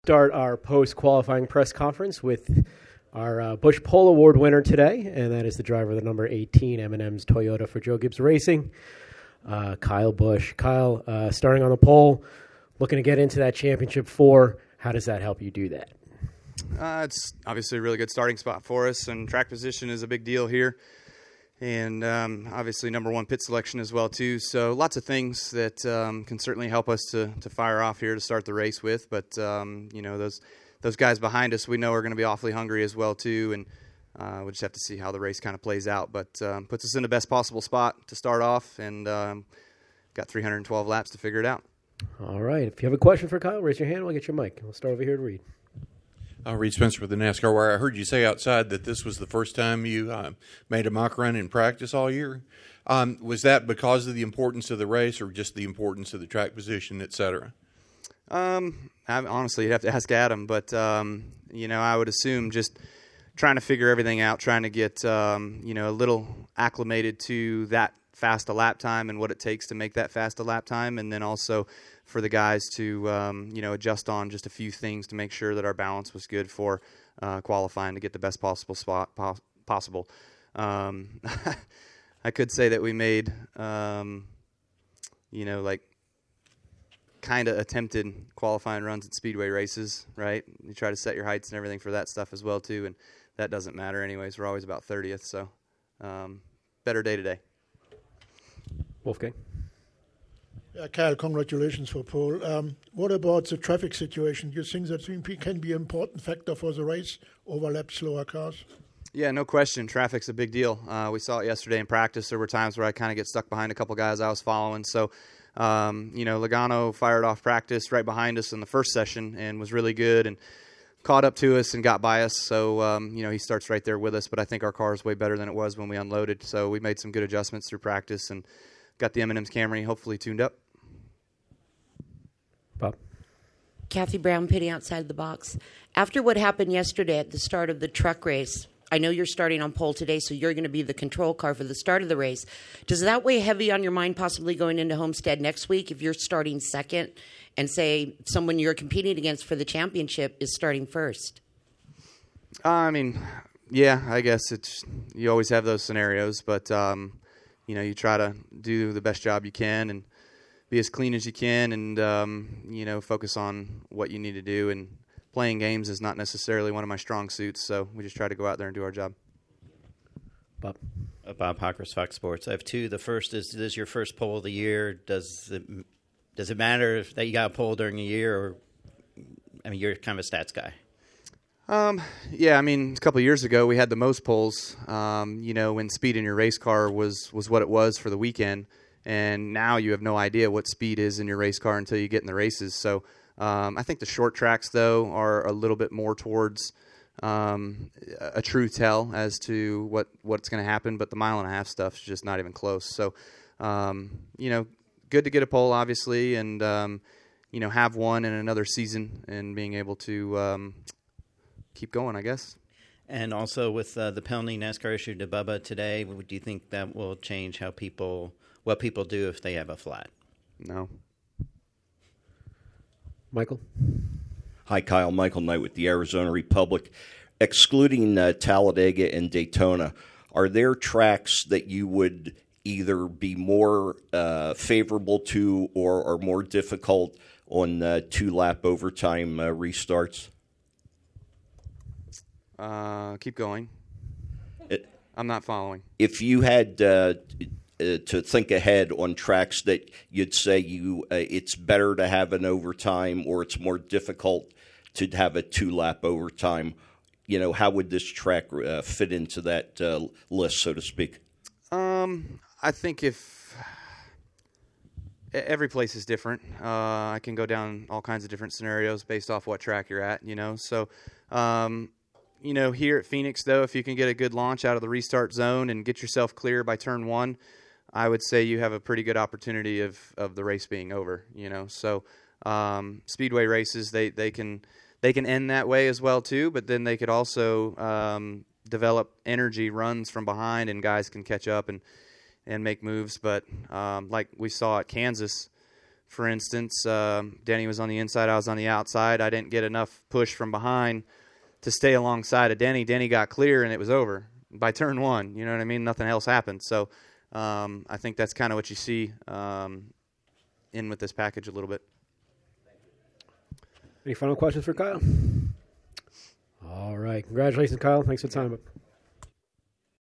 start our post-qualifying press conference with our Busch Pole Award winner today, and that is the driver of the number 18 M&M's Toyota for Joe Gibbs Racing, Kyle Busch. Kyle, starting on the pole, looking to get into that championship 4. How does that help you do that? It's obviously a really good starting spot for us, and track position is a big deal here. And obviously number 1 pit selection as well, too. So lots of things that can certainly help us to fire off here to start the race with. But, those guys behind us we know are going to be awfully hungry as well, too. And we'll just have to see how the race kind of plays out. But puts us in the best possible spot to start off, and got 312 laps to figure it out. All right. If you have a question for Kyle, raise your hand. We'll get your mic. We'll start over here to Reed. Reed Spencer with the NASCAR Wire. I heard you say outside that this was the first time you made a mock run in practice all year. Was that because of the importance of the race or just the importance of the track position, et cetera? Honestly, you'd have to ask Adam. But, I would assume just trying to figure everything out, trying to get, a little acclimated to that fast a lap time and what it takes to make that fast a lap time, and then also for the guys to, adjust on just a few things to make sure that our balance was good for qualifying to get the best possible spot possible. I could say that we made, kind of attempted qualifying runs at speedway races, right? You try to set your heights and everything for that stuff as well, too, and that doesn't matter anyways. We're always about 30th, so better day today. Wolfgang? Kyle, congratulations for pole. What about the traffic situation? Do you think that can be an important factor for the race, overlap slower cars? Yeah, no question. Traffic's a big deal. We saw it yesterday in practice. There were times where I kind of get stuck behind a couple guys I was following. So, Logano fired off practice right behind us in the first session and was really good and caught up to us and got by us. So, he starts right there with us. But I think our car is way better than it was when we unloaded. So we made some good adjustments through practice and got the M&M's Camry hopefully tuned up. Bob? Kathy Brown, pitting outside the box. After what happened yesterday at the start of the truck race, I know you're starting on pole today, so you're going to be the control car for the start of the race. Does that weigh heavy on your mind possibly going into Homestead next week if you're starting second and, say, someone you're competing against for the championship is starting first? Yeah, I guess you always have those scenarios, but, you try to do the best job you can and be as clean as you can and, focus on what you need to do. And playing games is not necessarily one of my strong suits, so we just try to go out there and do our job. Bob? Bob Hockers, Fox Sports. I have 2. The first is, this is your first pole of the year. Does it matter that you got a pole during the year, or, you're kind of a stats guy? A couple of years ago we had the most poles, when speed in your race car was what it was for the weekend. And now you have no idea what speed is in your race car until you get in the races. So I think the short tracks, though, are a little bit more towards a true tell as to what's going to happen. But the mile-and-a-half stuff is just not even close. So, good to get a pole, obviously, and, have one in another season and being able to keep going, I guess. And also with the penalty NASCAR issued to Bubba today, do you think that will change what people do if they have a flat? No. Michael? Hi, Kyle. Michael Knight with the Arizona Republic. Excluding Talladega and Daytona, are there tracks that you would either be more favorable to or are more difficult on 2-lap overtime restarts? Keep going. I'm not following. If you had to think ahead on tracks that you'd say it's better to have an overtime or it's more difficult to have a 2-lap overtime, how would this track fit into that list, so to speak? I think if every place is different, I can go down all kinds of different scenarios based off what track you're at, So, here at Phoenix, though, if you can get a good launch out of the restart zone and get yourself clear by turn 1, I would say you have a pretty good opportunity of the race being over, So, speedway races, they can end that way as well, too, but then they could also develop energy runs from behind and guys can catch up and make moves. But like we saw at Kansas, for instance, Denny was on the inside, I was on the outside. I didn't get enough push from behind to stay alongside of Denny. Denny got clear, and it was over by turn one. You know what I mean? Nothing else happened. So I think that's kind of what you see in with this package a little bit. Any final questions for Kyle? All right. Congratulations, Kyle. Thanks for the time.